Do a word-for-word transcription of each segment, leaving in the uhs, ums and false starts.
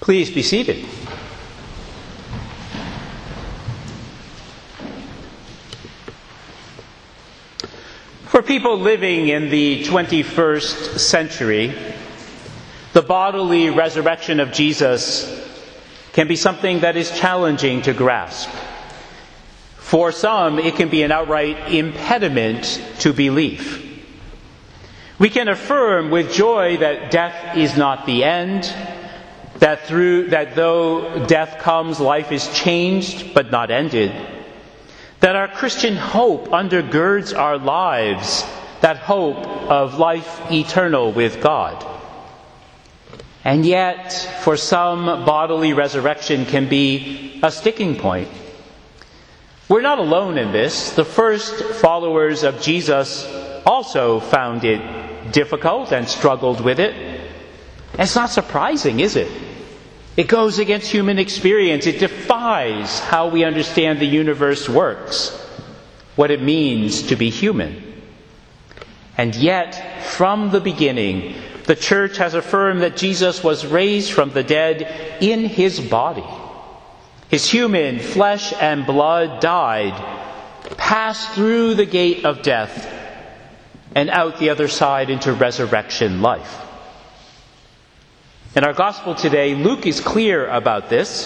Please be seated. For people living in the twenty-first century, the bodily resurrection of Jesus can be something that is challenging to grasp. For some, it can be an outright impediment to belief. We can affirm with joy that death is not the end, that through that though death comes, life is changed but not ended, that our Christian hope undergirds our lives, that hope of life eternal with God. And yet, for some, bodily resurrection can be a sticking point. We're not alone in this. The first followers of Jesus also found it difficult and struggled with it. And it's not surprising, is it? It goes against human experience. It defies how we understand the universe works, what it means to be human. And yet, from the beginning, the Church has affirmed that Jesus was raised from the dead in his body. His human flesh and blood died, passed through the gate of death, and out the other side into resurrection life. In our gospel today, Luke is clear about this.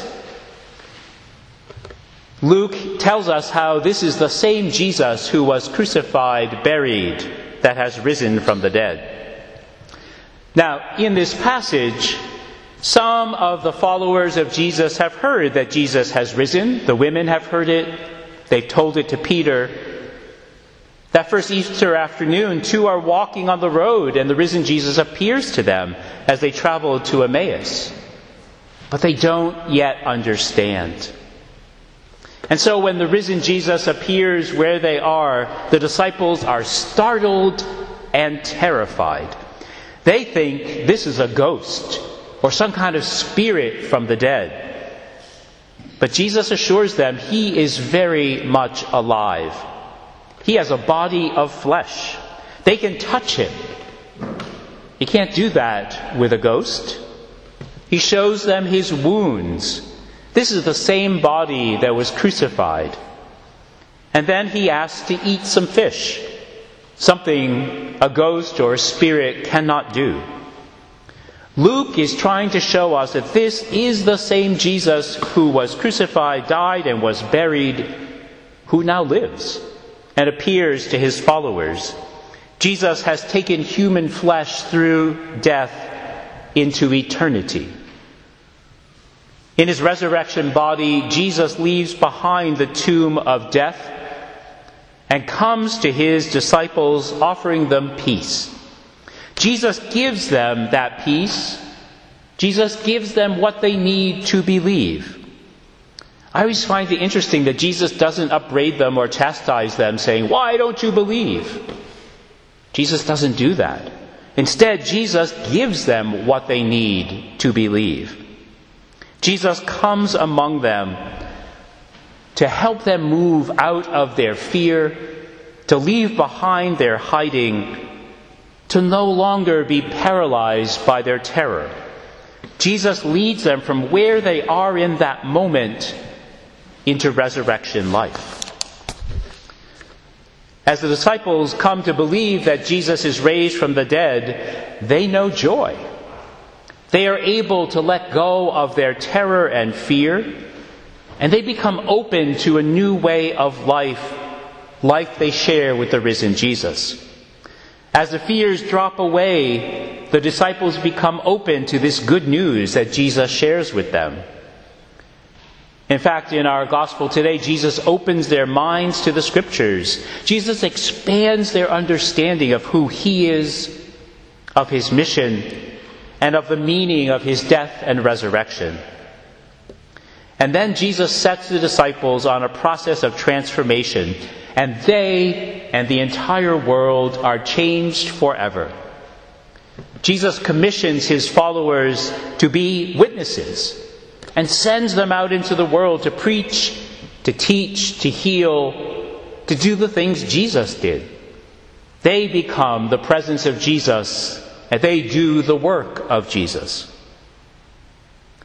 Luke tells us how this is the same Jesus who was crucified, buried, that has risen from the dead. Now, in this passage, some of the followers of Jesus have heard that Jesus has risen. The women have heard it. They've told it to Peter. That first Easter afternoon, two are walking on the road, and the risen Jesus appears to them as they travel to Emmaus. But they don't yet understand. And so when the risen Jesus appears where they are, the disciples are startled and terrified. They think this is a ghost or some kind of spirit from the dead. But Jesus assures them he is very much alive. He has a body of flesh. They can touch him. You can't do that with a ghost. He shows them his wounds. This is the same body that was crucified. And then he asks to eat some fish, something a ghost or a spirit cannot do. Luke is trying to show us that this is the same Jesus who was crucified, died, and was buried, who now lives and appears to his followers. Jesus has taken human flesh through death into eternity. In his resurrection body, Jesus leaves behind the tomb of death and comes to his disciples offering them peace. Jesus gives them that peace. Jesus gives them what they need to believe. I always find it interesting that Jesus doesn't upbraid them or chastise them, saying, "Why don't you believe?" Jesus doesn't do that. Instead, Jesus gives them what they need to believe. Jesus comes among them to help them move out of their fear, to leave behind their hiding, to no longer be paralyzed by their terror. Jesus leads them from where they are in that moment into resurrection life. As the disciples come to believe that Jesus is raised from the dead, they know joy. They are able to let go of their terror and fear, and they become open to a new way of life, life they share with the risen Jesus. As the fears drop away, the disciples become open to this good news that Jesus shares with them. In fact, in our gospel today, Jesus opens their minds to the scriptures. Jesus expands their understanding of who he is, of his mission, and of the meaning of his death and resurrection. And then Jesus sets the disciples on a process of transformation, and they and the entire world are changed forever. Jesus commissions his followers to be witnesses and sends them out into the world to preach, to teach, to heal, to do the things Jesus did. They become the presence of Jesus, and they do the work of Jesus.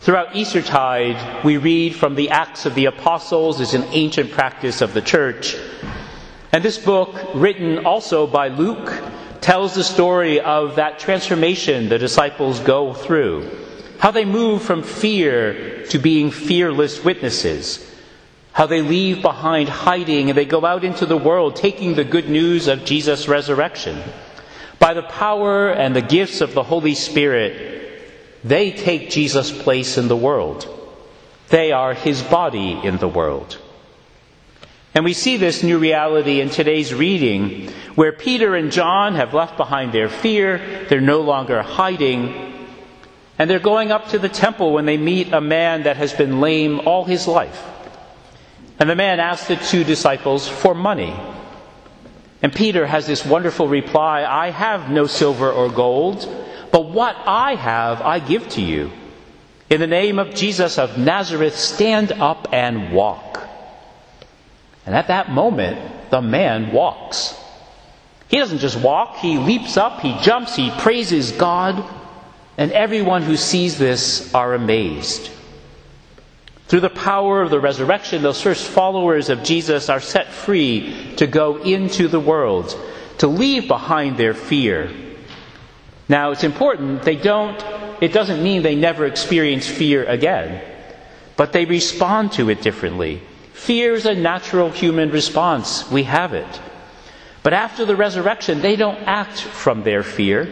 Throughout Eastertide, we read from the Acts of the Apostles as an ancient practice of the church. And this book, written also by Luke, tells the story of that transformation the disciples go through, how they move from fear to being fearless witnesses, how they leave behind hiding and they go out into the world taking the good news of Jesus' resurrection. By the power and the gifts of the Holy Spirit, they take Jesus' place in the world. They are his body in the world. And we see this new reality in today's reading, where Peter and John have left behind their fear, they're no longer hiding, and they're going up to the temple when they meet a man that has been lame all his life. And the man asks the two disciples for money. And Peter has this wonderful reply, I have no silver or gold, but what I have I give to you. In the name of Jesus of Nazareth, stand up and walk. And at that moment, the man walks. He doesn't just walk, he leaps up, he jumps, he praises God, and everyone who sees this are amazed. Through the power of the resurrection, those first followers of Jesus are set free to go into the world, to leave behind their fear. Now, it's important, they don't, it doesn't mean they never experience fear again, but they respond to it differently. Fear is a natural human response. We have it. But after the resurrection, they don't act from their fear.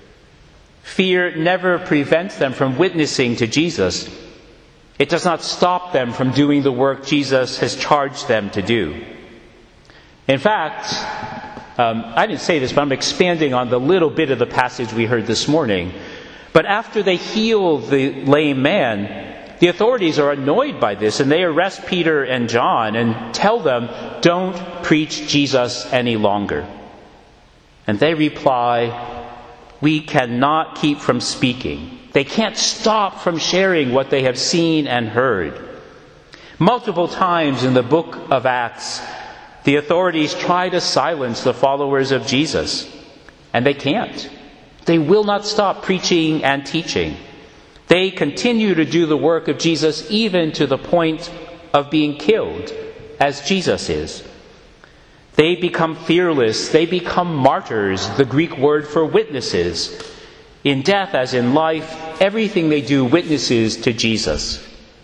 Fear never prevents them from witnessing to Jesus. It does not stop them from doing the work Jesus has charged them to do. In fact, um, I didn't say this, but I'm expanding on the little bit of the passage we heard this morning. But after they heal the lame man, the authorities are annoyed by this, and they arrest Peter and John and tell them, don't preach Jesus any longer. And they reply, we cannot keep from speaking. They can't stop from sharing what they have seen and heard. Multiple times in the book of Acts, the authorities try to silence the followers of Jesus, and they can't. They will not stop preaching and teaching. They continue to do the work of Jesus even to the point of being killed, as Jesus is. They become fearless. They become martyrs, the Greek word for witnesses. In death as in life, everything they do witnesses to Jesus.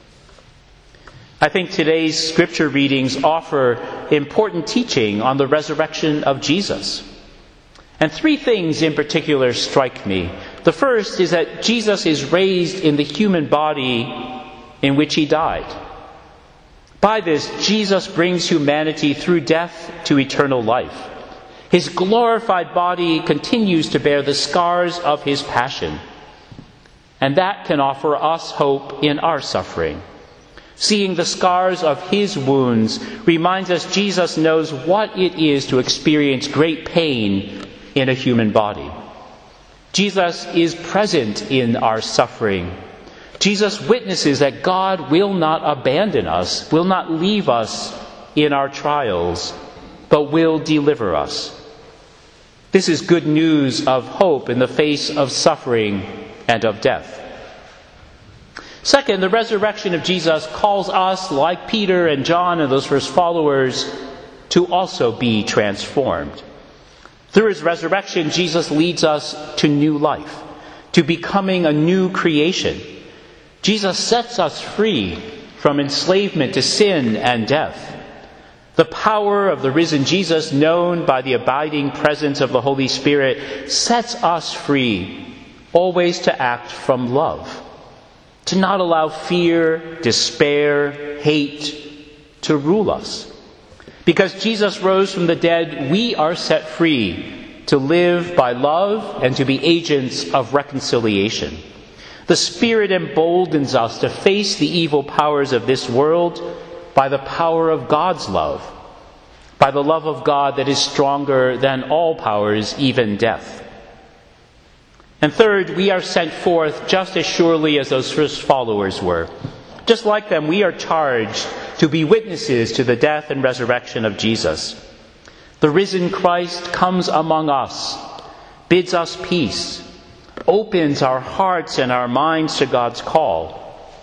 I think today's scripture readings offer important teaching on the resurrection of Jesus. And three things in particular strike me. The first is that Jesus is raised in the human body in which he died. By this, Jesus brings humanity through death to eternal life. His glorified body continues to bear the scars of his passion. And that can offer us hope in our suffering. Seeing the scars of his wounds reminds us Jesus knows what it is to experience great pain in a human body. Jesus is present in our suffering. Jesus witnesses that God will not abandon us, will not leave us in our trials, but will deliver us. This is good news of hope in the face of suffering and of death. Second, the resurrection of Jesus calls us, like Peter and John and those first followers, to also be transformed. Through his resurrection, Jesus leads us to new life, to becoming a new creation. Jesus sets us free from enslavement to sin and death. The power of the risen Jesus, known by the abiding presence of the Holy Spirit, sets us free, always to act from love, to not allow fear, despair, hate to rule us. Because Jesus rose from the dead, we are set free to live by love and to be agents of reconciliation. The Spirit emboldens us to face the evil powers of this world by the power of God's love, by the love of God that is stronger than all powers, even death. And third, we are sent forth just as surely as those first followers were. Just like them, we are charged to be witnesses to the death and resurrection of Jesus. The risen Christ comes among us, bids us peace, opens our hearts and our minds to God's call,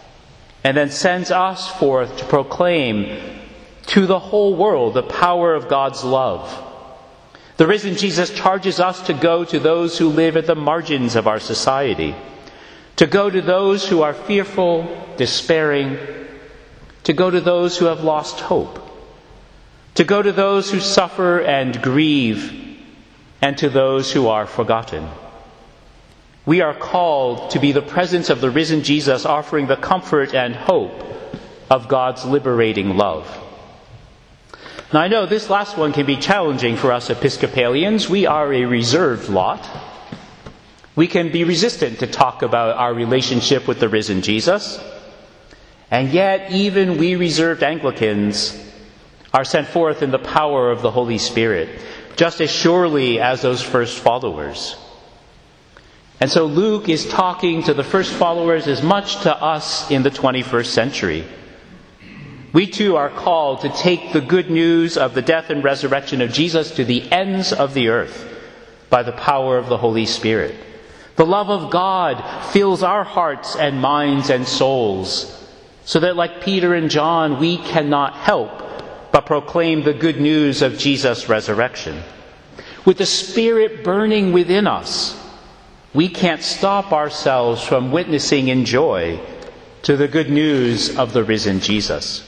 and then sends us forth to proclaim to the whole world the power of God's love. The risen Jesus charges us to go to those who live at the margins of our society, to go to those who are fearful, despairing, to go to those who have lost hope, to go to those who suffer and grieve, and to those who are forgotten. We are called to be the presence of the risen Jesus, offering the comfort and hope of God's liberating love. Now, I know this last one can be challenging for us Episcopalians. We are a reserved lot. We can be resistant to talk about our relationship with the risen Jesus. And yet, even we reserved Anglicans are sent forth in the power of the Holy Spirit, just as surely as those first followers. And so Luke is talking to the first followers as much to us in the twenty-first century. We too are called to take the good news of the death and resurrection of Jesus to the ends of the earth by the power of the Holy Spirit. The love of God fills our hearts and minds and souls, so that like Peter and John, we cannot help but proclaim the good news of Jesus' resurrection. With the Spirit burning within us, we can't stop ourselves from witnessing in joy to the good news of the risen Jesus.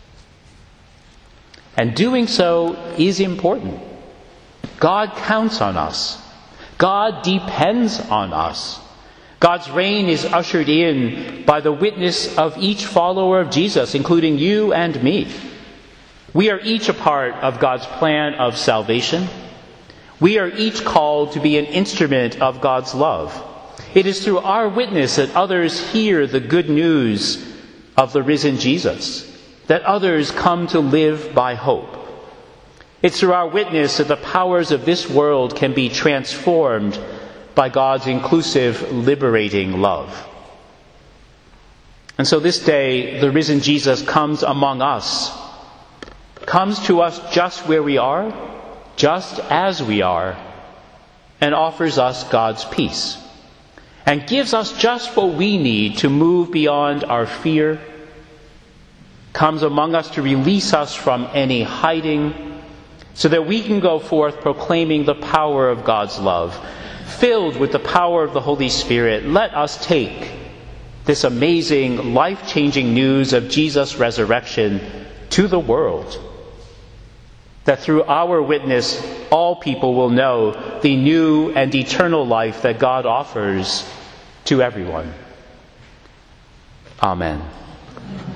And doing so is important. God counts on us. God depends on us. God's reign is ushered in by the witness of each follower of Jesus, including you and me. We are each a part of God's plan of salvation. We are each called to be an instrument of God's love. It is through our witness that others hear the good news of the risen Jesus, that others come to live by hope. It's through our witness that the powers of this world can be transformed by God's inclusive, liberating love. And so this day, the risen Jesus comes among us, comes to us just where we are, just as we are, and offers us God's peace, and gives us just what we need to move beyond our fear, comes among us to release us from any hiding, so that we can go forth proclaiming the power of God's love. Filled with the power of the Holy Spirit, let us take this amazing, life-changing news of Jesus' resurrection to the world, that through our witness, all people will know the new and eternal life that God offers to everyone. Amen.